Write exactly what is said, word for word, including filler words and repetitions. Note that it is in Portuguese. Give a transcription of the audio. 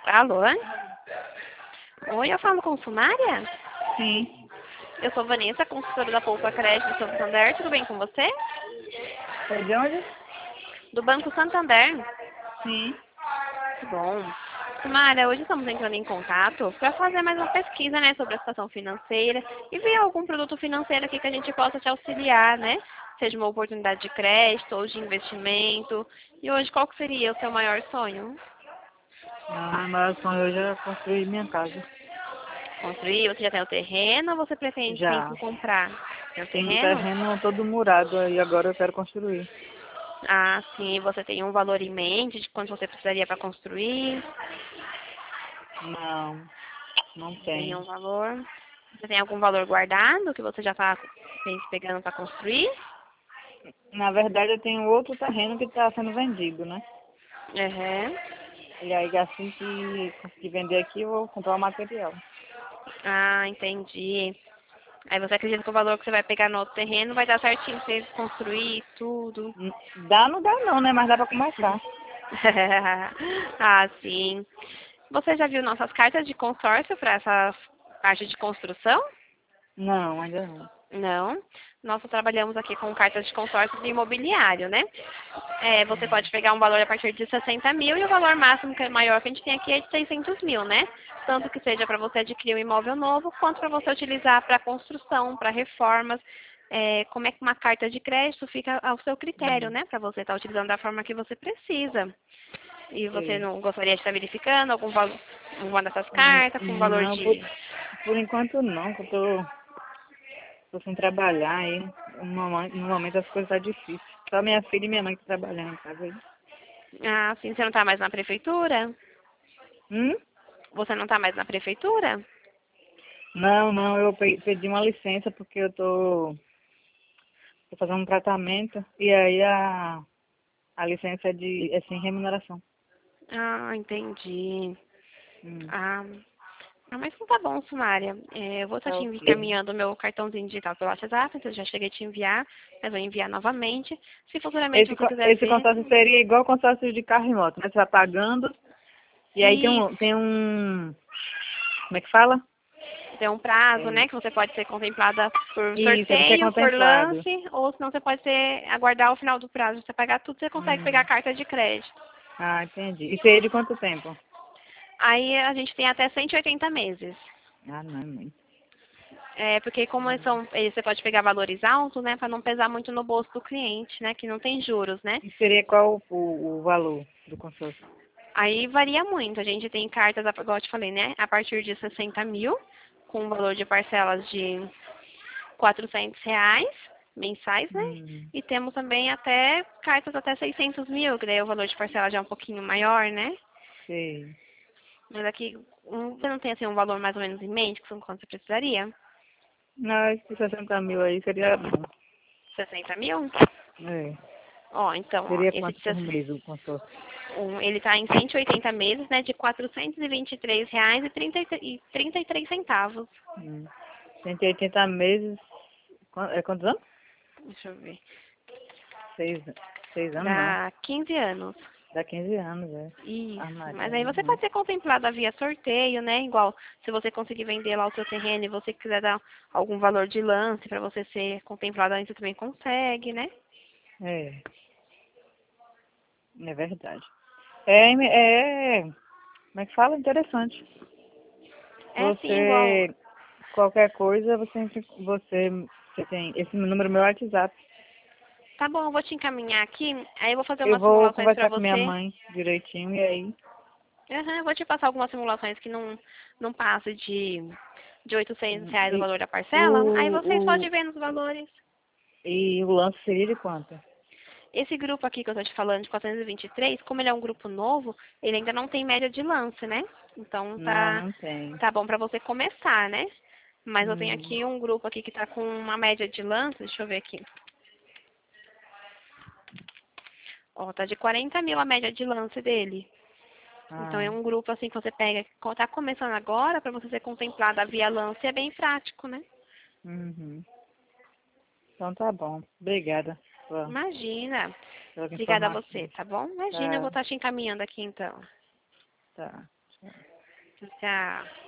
Alô? Oi, eu falo com Sumária? Sim. Eu sou Vanessa, consultora da Poupa Crédito do Santander. Tudo bem com você? É de onde? Do Banco Santander. Sim. Que bom. Sumária, hoje estamos entrando em contato para fazer mais uma pesquisa, né, sobre a situação financeira e ver algum produto financeiro aqui que a gente possa te auxiliar, né? Seja uma oportunidade de crédito ou de investimento. E hoje, qual que seria o seu maior sonho? Na maior sonho eu já construí minha casa. Construir? Você já tem o terreno ou você pretende sim Já. comprar? Tem o Tem o terreno? terreno todo murado e agora eu quero construir. Ah, sim. Você tem um valor em mente de quanto você precisaria para construir? Não, não Tem um tem. valor? Você tem algum valor guardado que você já está pegando para construir? Na verdade eu tenho outro terreno que está sendo vendido, né? Uhum. E aí assim que conseguir vender aqui eu vou comprar o material. Ah, entendi. Aí você acredita que o valor que você vai pegar no outro terreno vai dar certinho pra você construir tudo? N- Dá, não dá não, né? Mas dá pra começar. Ah, sim. Você já viu nossas cartas de consórcio para essa parte de construção? Não, ainda não. Não. Nós só trabalhamos aqui com cartas de consórcio de imobiliário, né? É, você pode pegar um valor a partir de sessenta mil e o valor máximo que é maior que a gente tem aqui é de seiscentos mil, né? Tanto que seja para você adquirir um imóvel novo, quanto para você utilizar para construção, para reformas. É, como é que uma carta de crédito fica ao seu critério, Hum, né? Para você estar utilizando da forma que você precisa. E você sei. não gostaria de estar verificando algum valor, uma dessas Hum, cartas com valor Não, por, de... por enquanto não, que eu tô Tô sem trabalhar aí. No momento, no momento as coisas tá difíceis. Só minha filha e minha mãe que trabalham em casa aí. Ah, sim, você não está mais na prefeitura? Hum? Você não está mais na prefeitura? Não, não, eu pe- pedi uma licença porque eu tô, tô fazendo um tratamento e aí a, a licença é de é sem remuneração. Ah, entendi. Hum, Ah, ah, mas não tá bom, Sumária. É, eu vou estar tá te ok. encaminhando o meu cartãozinho digital pelo WhatsApp, então eu já cheguei a te enviar, mas vou enviar novamente. Se futuramente Esse, você co- quiser esse ver, consórcio seria igual consórcio de carro e moto, né? Você vai pagando e aí tem e um, tem um, como é que fala? tem um prazo, É, né, que você pode ser contemplada por isso, ele é sorteio, por contemplado. lance, ou senão você pode ser, aguardar o final do prazo. Você pagar tudo, você consegue pegar a Hum. carta de crédito. Ah, entendi. E seria de quanto tempo? Aí a gente tem até cento e oitenta meses. Ah, não, mãe. É, porque como eles são, eles- você pode pegar valores altos, né, para não pesar muito no bolso do cliente, né, que não tem juros, né. E seria qual o, o valor do consórcio? Aí varia muito. A gente tem cartas, igual eu te falei, né, a partir de sessenta mil, com um valor de parcelas de quatrocentos reais mensais, né, Hum, e temos também até cartas até seiscentos mil, que daí o valor de parcela já é um pouquinho maior, né. sei. Mas aqui, um- você não tem assim um valor mais ou menos em mente, que são quanto você precisaria? Não, esses sessenta mil aí seria bom. Sessenta mil? É. Ó, então, ó, Seria esse quanto de por mês o consórcio? Um, ele está em cento e oitenta meses, né, de quatrocentos e vinte e três reais e trinta e três centavos. Hum. cento e oitenta meses. Qua- É quantos anos? Deixa eu ver. Seis, seis anos não. Dá quinze anos. Dá quinze anos, é. Isso. Ah, Maria, Mas é aí você pode muito. ser contemplada via sorteio, né? Igual se você conseguir vender lá o seu terreno e você quiser dar algum valor de lance para você ser contemplada, aí você também consegue, né? É, é verdade. É, é, como é que fala? Interessante. É sim, igual. Você, qualquer coisa, você, você, você tem esse número meu é WhatsApp. Tá bom, eu vou te encaminhar aqui. Aí eu vou fazer Eu umas vou simulações para conversar com minha você. mãe direitinho e aí. Aham, eu vou te passar algumas simulações que não, não passa de, de oitocentos hum, reais o E valor da o, parcela. Aí vocês o, podem ver nos valores. e o lance seria de quanto? Esse grupo aqui que eu tô te falando, de quatrocentos e vinte e três, como ele é um grupo novo, ele ainda não tem média de lance, né? Então Não, tá, não tem. tá bom pra você começar, né? Mas eu tenho Hum, aqui um grupo aqui que tá com uma média de lance, deixa eu ver aqui. Ó, tá de quarenta mil a média de lance dele. Então é ah, um grupo assim que você pega, tá começando agora, pra você ser contemplada via lance, é bem prático, né? uhum. Então tá bom. Obrigada pela, Imagina. pelas Obrigada a informações. você, tá bom? Imagina, eu vou Tá, estar te encaminhando aqui então. tá. Tchau.